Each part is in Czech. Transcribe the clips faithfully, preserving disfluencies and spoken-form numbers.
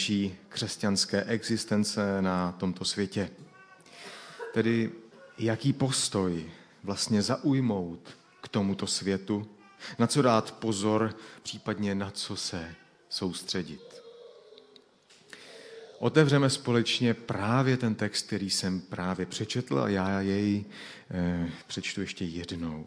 křesťanské existence na tomto světě. Tedy jaký postoj vlastně zaujmout k tomuto světu, na co dát pozor, případně na co se soustředit. Otevřeme společně právě ten text, který jsem právě přečetl a já jej eh, přečtu ještě jednou.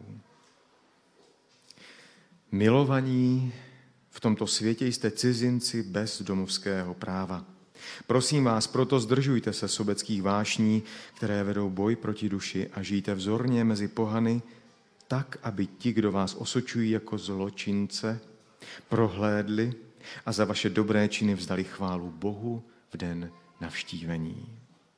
Milovaní, v tomto světě jste cizinci bez domovského práva. Prosím vás, proto zdržujte se sobeckých vášní, které vedou boj proti duši a žijte vzorně mezi pohany, tak, aby ti, kdo vás osočují jako zločince, prohlédli a za vaše dobré činy vzdali chválu Bohu v den navštívení.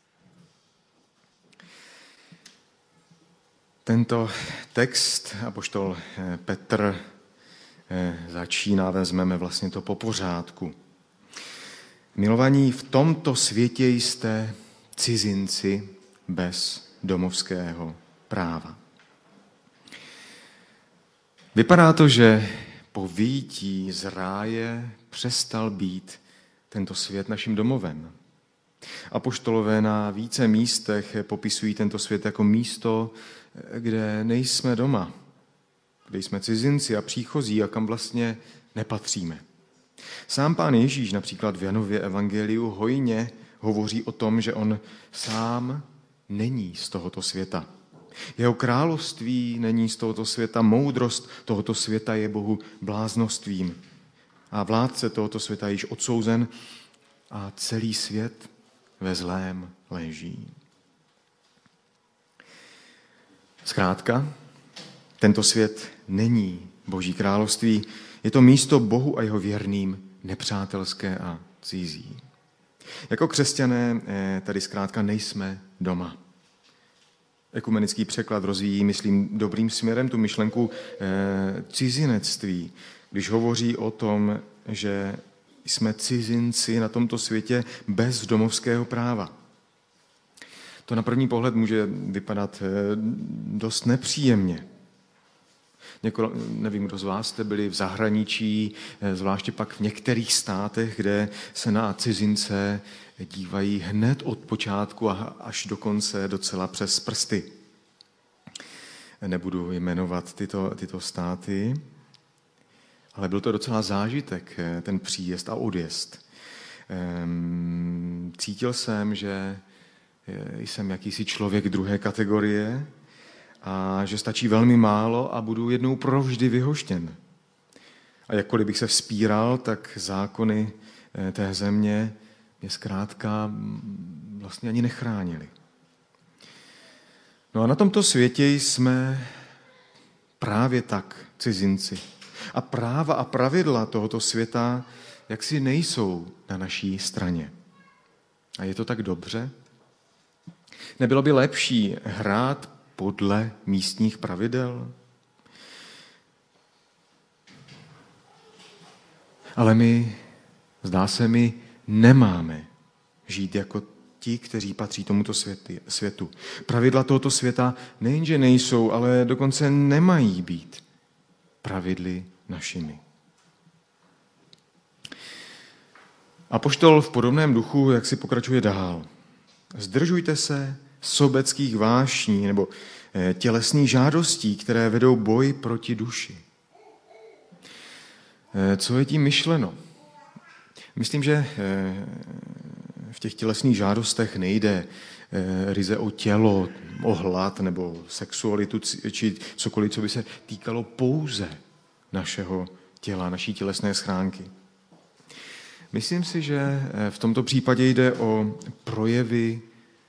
Tento text apoštol Petr začíná, vezmeme vlastně to po pořádku. Milovaní, v tomto světě jste cizinci bez domovského práva. Vypadá to, že po vyjití z ráje přestal být tento svět naším domovem. Apoštolové na více místech popisují tento svět jako místo, kde nejsme doma, kde jsme cizinci a příchozí a kam vlastně nepatříme. Sám Pán Ježíš například v Janově evangeliu hojně hovoří o tom, že on sám není z tohoto světa. Jeho království není z tohoto světa, moudrost tohoto světa je Bohu bláznostvím. A vládce tohoto světa je již odsouzen a celý svět ve zlém leží. Zkrátka, tento svět není Boží království, je to místo Bohu a jeho věrným nepřátelské a cizí. Jako křesťané tady zkrátka nejsme doma. Ekumenický překlad rozvíjí, myslím, dobrým směrem tu myšlenku cizinectví, když hovoří o tom, že jsme cizinci na tomto světě bez domovského práva. To na první pohled může vypadat dost nepříjemně. Něko, nevím, kdo z vás jste byli v zahraničí, zvláště pak v některých státech, kde se na cizince dívají hned od počátku až do konce docela přes prsty. Nebudu jmenovat tyto, tyto státy, ale byl to docela zážitek, ten příjezd a odjezd. Cítil jsem, že jsem jakýsi člověk druhé kategorie a že stačí velmi málo a budu jednou provždy vyhoštěn. A jakkoliv bych se vzpíral, tak zákony té země mě zkrátka vlastně ani nechránili. No a na tomto světě jsme právě tak cizinci. A práva a pravidla tohoto světa jaksi nejsou na naší straně. A je to tak dobře? Nebylo by lepší hrát podle místních pravidel? Ale my, zdá se mi, nemáme žít jako ti, kteří patří tomuto světu. Pravidla tohoto světa nejenže nejsou, ale dokonce nemají být pravidly našimi. Apoštol v podobném duchu, jak si pokračuje dál. Zdržujte se sobeckých vášní nebo tělesných žádostí, které vedou boj proti duši. Co je tím myšleno? Myslím, že v těch tělesných žádostech nejde ryze o tělo, o hlad nebo sexualitu či cokoliv, co by se týkalo pouze našeho těla, naší tělesné schránky. Myslím si, že v tomto případě jde o projevy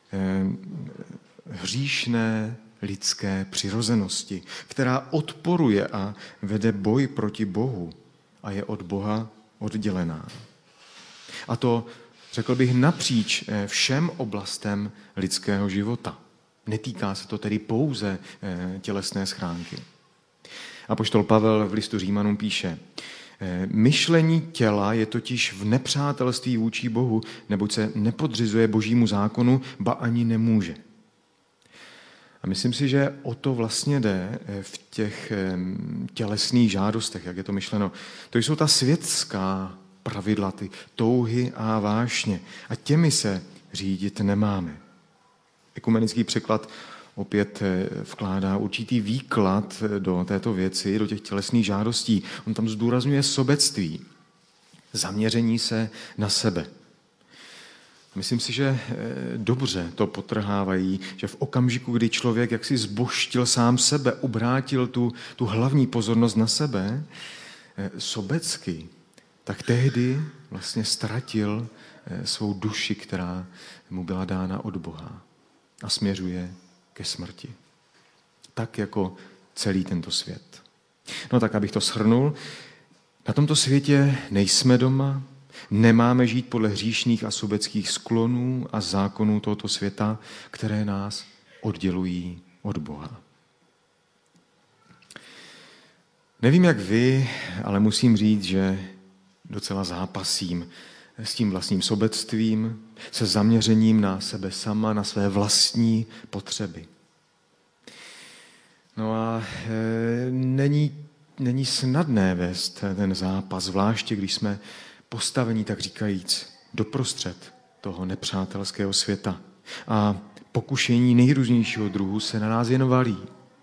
hříšné lidské přirozenosti, která odporuje a vede boj proti Bohu a je od Boha oddělená. A to, řekl bych, napříč všem oblastem lidského života. Netýká se to tedy pouze tělesné schránky. Apoštol Pavel v listu Římanům píše: myšlení těla je totiž v nepřátelství vůči Bohu, neboť se nepodřizuje Božímu zákonu, ba ani nemůže. A myslím si, že o to vlastně jde v těch tělesných žádostech, jak je to myšleno. To jsou ta světská pravidla, ty touhy a vášně. A těmi se řídit nemáme. Ekumenický překlad opět vkládá určitý výklad do této věci, do těch tělesných žádostí. On tam zdůrazňuje sobectví, zaměření se na sebe. Myslím si, že dobře to podtrhávají, že v okamžiku, kdy člověk jaksi zbožtil sám sebe, obrátil tu, tu hlavní pozornost na sebe, sobecky, tak tehdy vlastně ztratil svou duši, která mu byla dána od Boha a směřuje ke smrti. Tak jako celý tento svět. No tak, abych to shrnul, na tomto světě nejsme doma, nemáme žít podle hříšných a sobeckých sklonů a zákonů tohoto světa, které nás oddělují od Boha. Nevím, jak vy, ale musím říct, že docela zápasím s tím vlastním sobectvím, se zaměřením na sebe sama, na své vlastní potřeby. No a e, není, není snadné vést ten zápas, zvláště když jsme postavení, tak říkajíc, doprostřed toho nepřátelského světa. A pokušení nejrůznějšího druhu se na nás jen valí.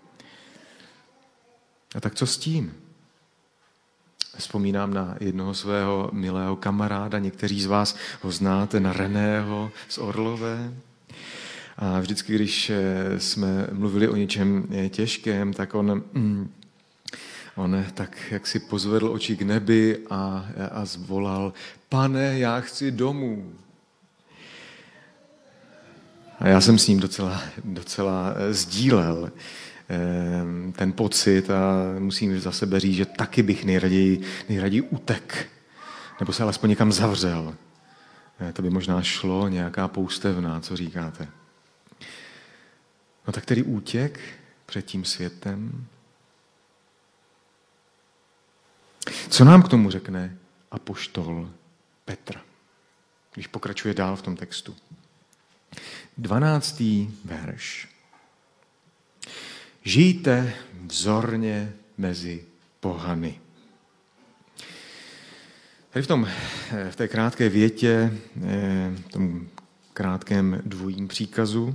A tak co s tím? Vzpomínám na jednoho svého milého kamaráda, někteří z vás ho znáte, na Reného z Orlové. A vždycky, když jsme mluvili o něčem těžkém, tak on, on tak jak si pozvedl oči k nebi a, a zvolal: Pane, já chci domů. A já jsem s ním docela, docela sdílel ten pocit a musím za sebe říct, že taky bych nejraději, nejraději utek, nebo se alespoň někam zavřel. To by možná šlo, nějaká poustevná, co říkáte. No tak tedy útěk před tím světem. Co nám k tomu řekne apoštol Petr, když pokračuje dál v tom textu? Dvanáctý verš. Žijte vzorně mezi pohany. Tady v, tom, v té krátké větě, v tom krátkém dvojím příkazu,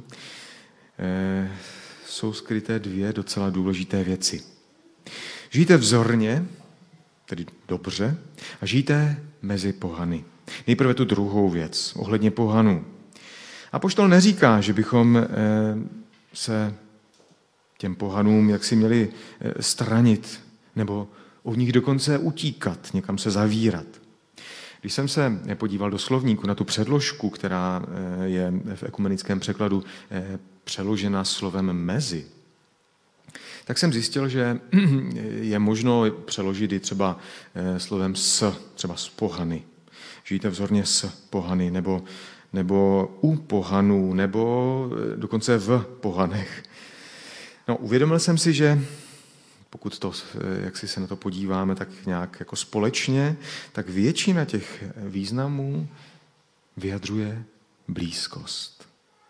jsou skryté dvě docela důležité věci. Žijte vzorně, tedy dobře, a žijte mezi pohany. Nejprve tu druhou věc, ohledně pohanů. Apoštol neříká, že bychom se těm pohanům jak si měli stranit, nebo od nich dokonce utíkat, někam se zavírat. Když jsem se podíval do slovníku na tu předložku, která je v ekumenickém překladu přeložena slovem mezi, tak jsem zjistil, že je možno přeložit i třeba slovem s, třeba s pohany. Žijte vzorně s pohany, nebo, nebo u pohanů, nebo dokonce v pohanech. No, uvědomil jsem si, že pokud to, jak si se na to podíváme tak nějak jako společně, tak většina těch významů vyjadřuje blízkost.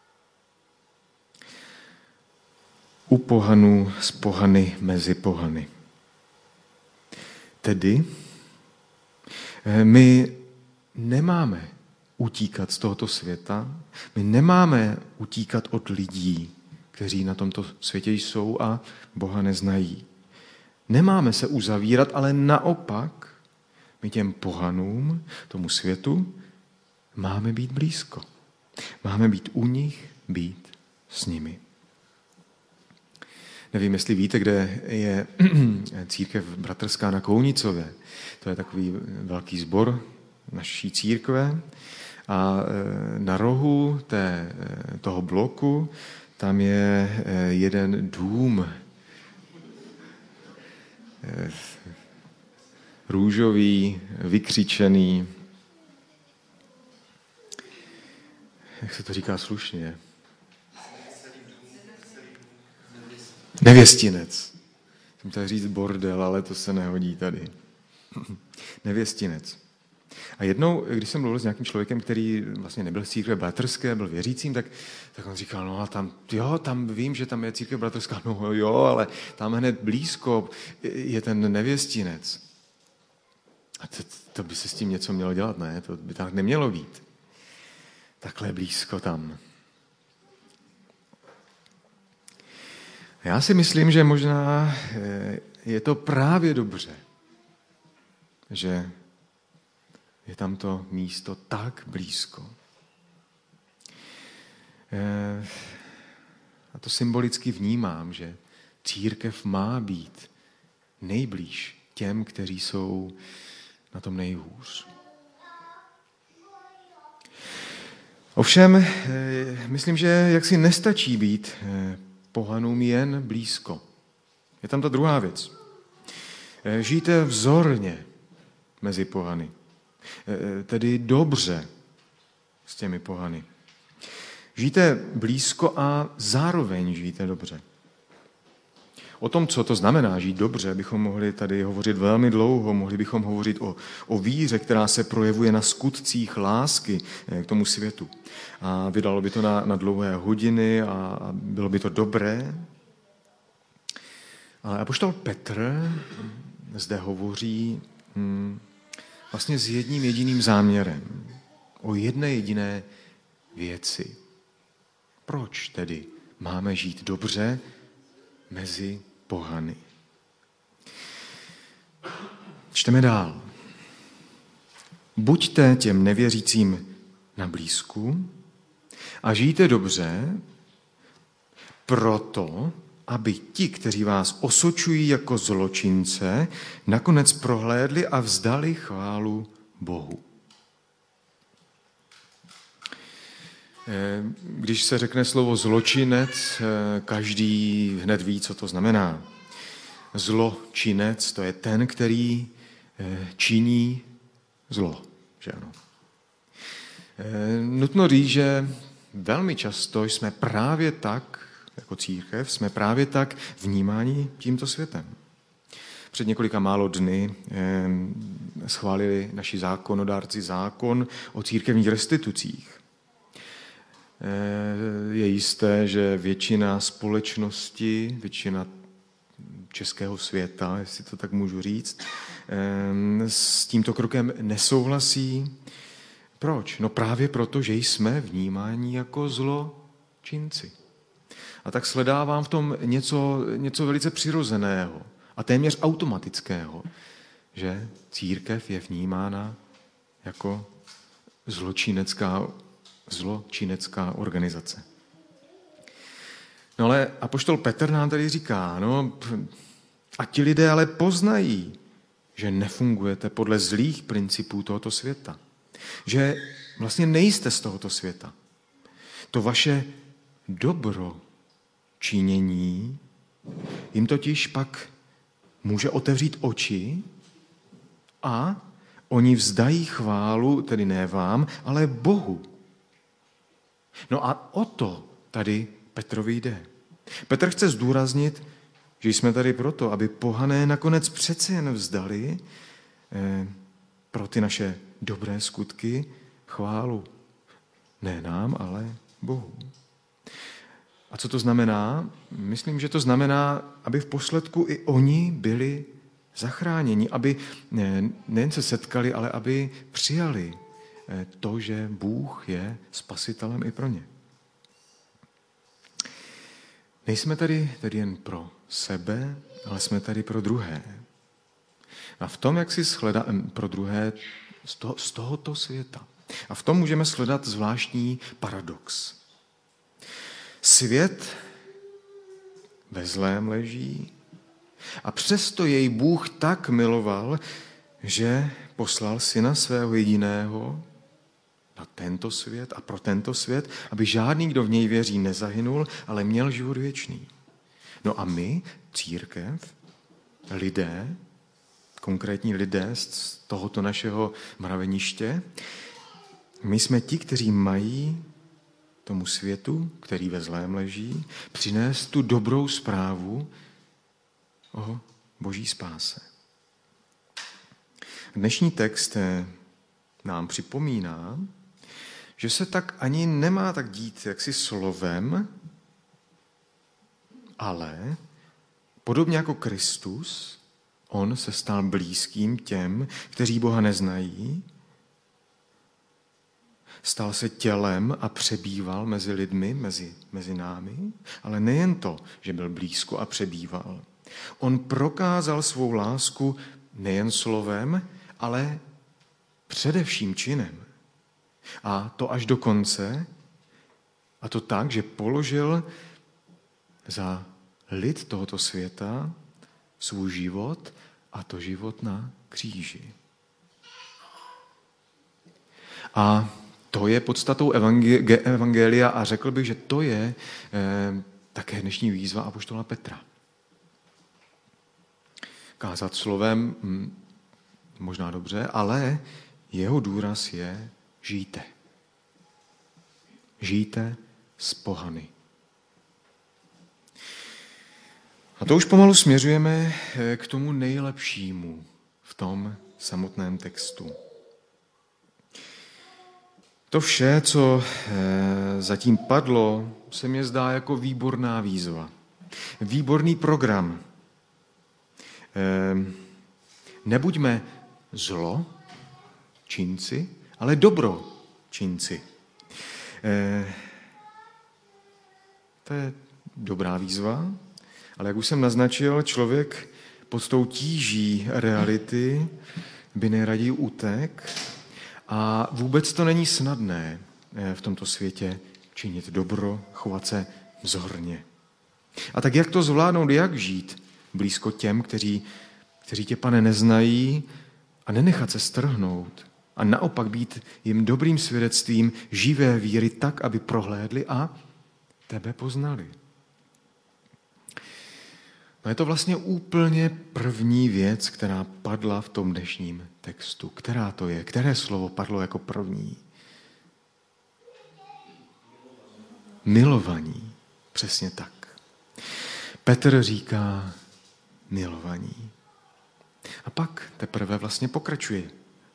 U pohanů, z pohany, mezi pohany. Tedy my nemáme utíkat z tohoto světa, my nemáme utíkat od lidí, kteří na tomto světě jsou a Boha neznají. Nemáme se uzavírat, ale naopak my těm pohanům, tomu světu, máme být blízko. Máme být u nich, být s nimi. Nevím, jestli víte, kde je církev bratrská na Kounicově. To je takový velký sbor naší církve. A na rohu té, toho bloku tam je jeden dům růžový, vykřičený. Jak se to říká slušně? Nevěstinec. Jsem chtěl říct bordel, ale to se nehodí tady. Nevěstinec. A jednou, když jsem mluvil s nějakým člověkem, který vlastně nebyl z církve bratrské, byl věřícím, tak, tak on říkal, no a tam, jo, tam vím, že tam je církev bratrská, no jo, ale tam hned blízko je ten nevěstinec. A to, to by se s tím něco mělo dělat, ne? To by tak nemělo být. Takhle blízko tam. Já si myslím, že možná je to právě dobře, že je tam to místo tak blízko. A to symbolicky vnímám, že církev má být nejblíž těm, kteří jsou na tom nejhůř. Ovšem, myslím, že jaksi nestačí být pohanům jen blízko. Je tam ta druhá věc. Žijte vzorně mezi pohany. Tedy dobře s těmi pohany. Žijte blízko a zároveň žijte dobře. O tom, co to znamená žít dobře, bychom mohli tady hovořit velmi dlouho. Mohli bychom hovořit o, o víře, která se projevuje na skutcích lásky k tomu světu. A vydalo by to na, na dlouhé hodiny a, a bylo by to dobré. Ale apoštol Petr zde hovoří hm, vlastně s jedním jediným záměrem. O jedné jediné věci. Proč tedy máme žít dobře mezi pohany? Čteme dál. Buďte těm nevěřícím na blízku a žijte dobře, proto, aby ti, kteří vás osočují jako zločince, nakonec prohlédli a vzdali chválu Bohu. Když se řekne slovo zločinec, každý hned ví, co to znamená. Zločinec, to je ten, který činí zlo. Že ano? Nutno říct, že velmi často jsme právě tak, jako církev, jsme právě tak vnímáni tímto světem. Před několika málo dny schválili naši zákonodárci zákon o církevních restitucích. Je jisté, že většina společnosti, většina českého světa, jestli to tak můžu říct, s tímto krokem nesouhlasí. Proč? No právě proto, že jsme vnímáni jako zločinci. A tak sledávám v tom něco, něco velice přirozeného a téměř automatického, že církev je vnímána jako zločinecká zločinecká organizace. No ale apoštol Petr nám tady říká, no a ti lidé ale poznají, že nefungujete podle zlých principů tohoto světa. Že vlastně nejste z tohoto světa. To vaše dobro činění jim totiž pak může otevřít oči a oni vzdají chválu, tedy ne vám, ale Bohu. No a o to tady Petrovi jde. Petr chce zdůraznit, že jsme tady proto, aby pohané nakonec přece jen vzdali eh, pro ty naše dobré skutky chválu. Ne nám, ale Bohu. A co to znamená? Myslím, že to znamená, aby v posledku i oni byli zachráněni, aby ne, nejen se setkali, ale aby přijali to, že Bůh je spasitelem i pro ně. Nejsme tady tedy jen pro sebe, ale jsme tady pro druhé. A v tom, jak si shledá pro druhé z, toho, z tohoto světa. A v tom můžeme shledat zvláštní paradox. Svět ve zlém leží a přesto jej Bůh tak miloval, že poslal syna svého jediného na tento svět a pro tento svět, aby žádný, kdo v něj věří, nezahynul, ale měl život věčný. No a my, církev, lidé, konkrétní lidé z tohoto našeho mraveniště, my jsme ti, kteří mají tomu světu, který ve zlém leží, přinést tu dobrou zprávu o boží spáse. Dnešní text nám připomíná, že se tak ani nemá tak dít jaksi slovem, ale podobně jako Kristus On se stal blízkým těm, kteří Boha neznají, stal se tělem a přebýval mezi lidmi, mezi, mezi námi, ale nejen to, že byl blízko a přebýval. On prokázal svou lásku nejen slovem, ale především činem. A to až do konce, a to tak, že položil za lid tohoto světa svůj život, a to život na kříži. A to je podstatou evangelia a řekl bych, že to je eh, také dnešní výzva apoštola Petra. Kázat slovem hm, možná dobře, ale jeho důraz je žijte. Žijte s pohany. A to už pomalu směřujeme k tomu nejlepšímu v tom samotném textu. To vše, co zatím padlo, se mi zdá jako výborná výzva. Výborný program. Nebuďme zlo činci, ale dobro činci. To je dobrá výzva, ale jak už jsem naznačil, člověk pod tou tíží reality by nejraději utek a vůbec to není snadné v tomto světě činit dobro, chovat se vzorně. A tak jak to zvládnout, jak žít blízko těm, kteří, kteří tě, Pane, neznají a nenechat se strhnout a naopak být jim dobrým svědectvím živé víry tak, aby prohlédli a tebe poznali. No je to vlastně úplně první věc, která padla v tom dnešním textu. Která to je? Které slovo padlo jako první? Milovaní. Přesně tak. Petr říká milovaní. A pak teprve vlastně pokračuje.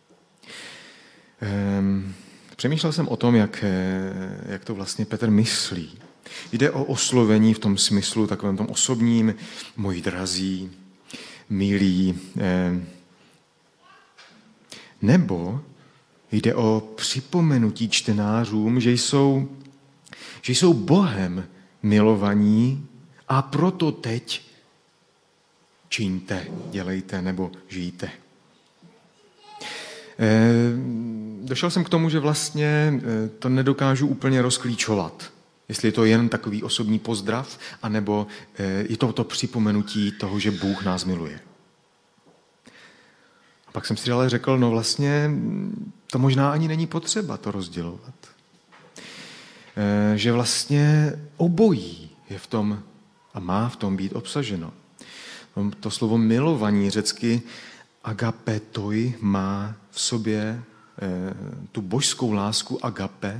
Ehm, přemýšlel jsem o tom, jak, jak to vlastně Petr myslí. Jde o oslovení v tom smyslu, takovém tom osobním, moji drazí, milí, eh, nebo jde o připomenutí čtenářům, že jsou, že jsou Bohem milovaní a proto teď čiňte, dělejte nebo žijte. Eh, došel jsem k tomu, že vlastně to nedokážu úplně rozklíčovat. Jestli je to jen takový osobní pozdrav, anebo je to to připomenutí toho, že Bůh nás miluje. A pak jsem si ale řekl, no vlastně to možná ani není potřeba to rozdělovat. Že vlastně obojí je v tom a má v tom být obsaženo. To slovo milovaní řecky agapetoi má v sobě tu božskou lásku agape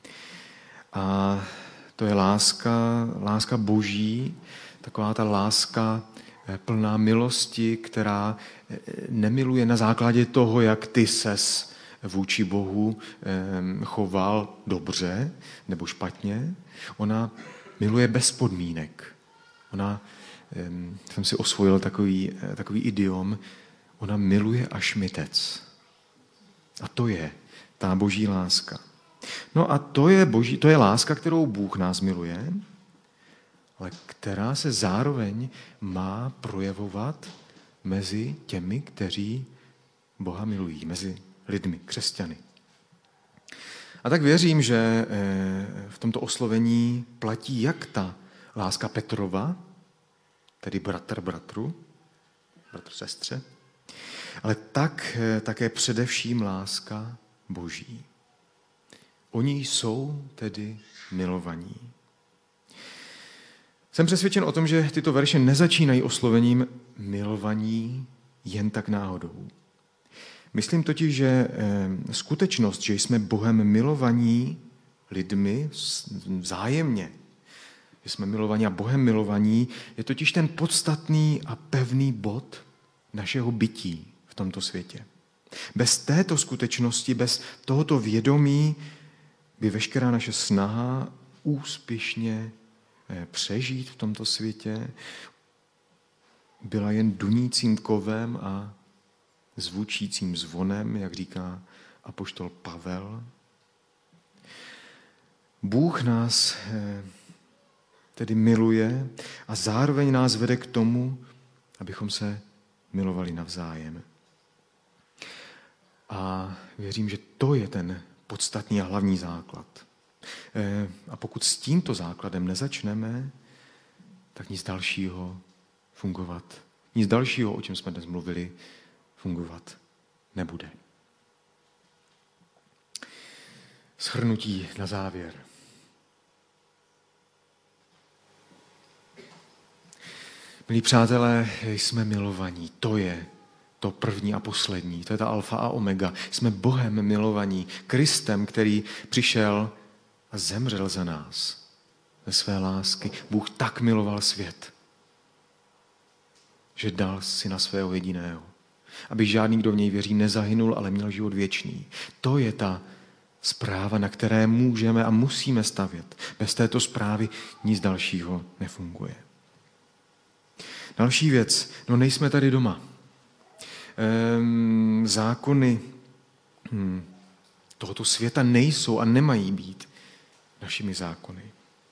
a to je láska, láska boží, taková ta láska plná milosti, která nemiluje na základě toho, jak ty ses vůči Bohu choval dobře nebo špatně. Ona miluje bez podmínek. Ona, jsem si osvojil takový, takový idiom, ona miluje až mytec. A to je ta boží láska. No a to je, boží, to je láska, kterou Bůh nás miluje, ale která se zároveň má projevovat mezi těmi, kteří Boha milují, mezi lidmi, křesťany. A tak věřím, že v tomto oslovení platí jak ta láska Petrova, tedy bratr bratru, bratr sestře, ale tak také především láska Boží. Oni jsou tedy milovaní. Jsem přesvědčen o tom, že tyto verše nezačínají oslovením milovaní jen tak náhodou. Myslím totiž, že skutečnost, že jsme Bohem milovaní lidmi vzájemně, že jsme milovaní a Bohem milovaní, je totiž ten podstatný a pevný bod našeho bytí v tomto světě. Bez této skutečnosti, bez tohoto vědomí by veškerá naše snaha úspěšně přežít v tomto světě byla jen dunícím kovem a zvučícím zvonem, jak říká apoštol Pavel. Bůh nás tedy miluje a zároveň nás vede k tomu, abychom se milovali navzájem. A věřím, že to je ten podstatný a hlavní základ. A pokud s tímto základem nezačneme, tak nic dalšího fungovat, nic dalšího, o čem jsme dnes mluvili, fungovat nebude. Shrnutí na závěr. Milí přátelé, jsme milovaní. To je to první a poslední. To je ta alfa a omega. Jsme Bohem milovaní. Kristem, který přišel a zemřel za nás. Ze své lásky. Bůh tak miloval svět, že dal syna svého jediného. Aby žádný, kdo v něj věří, nezahynul, ale měl život věčný. To je ta zpráva, na které můžeme a musíme stavět. Bez této zprávy nic dalšího nefunguje. Další věc, no nejsme tady doma. Ehm, zákony hm, tohoto světa nejsou a nemají být našimi zákony.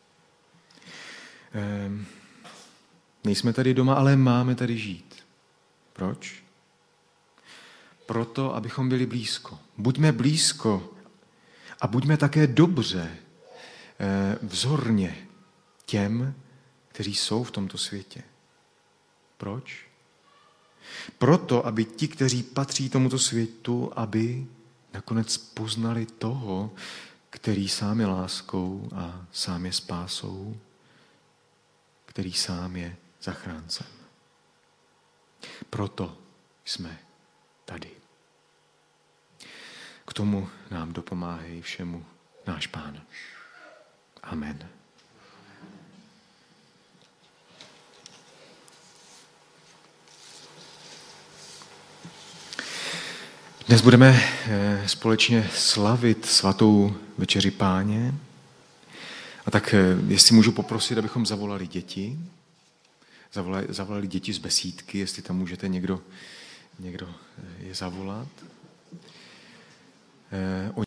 Ehm, nejsme tady doma, ale máme tady žít. Proč? Proto, abychom byli blízko. Buďme blízko a buďme také dobře, vzorně těm, kteří jsou v tomto světě. Proč? Proto, aby ti, kteří patří tomuto světu, aby nakonec poznali toho, který sám je láskou a sám je spásou, který sám je zachráncem. Proto jsme tady. K tomu nám dopomáhají všemu náš Pán. Amen. Dnes budeme společně slavit svatou večeři Páně. A tak jestli můžu poprosit, abychom zavolali děti, zavolali, zavolali děti z besídky, jestli tam můžete někdo, někdo je zavolat.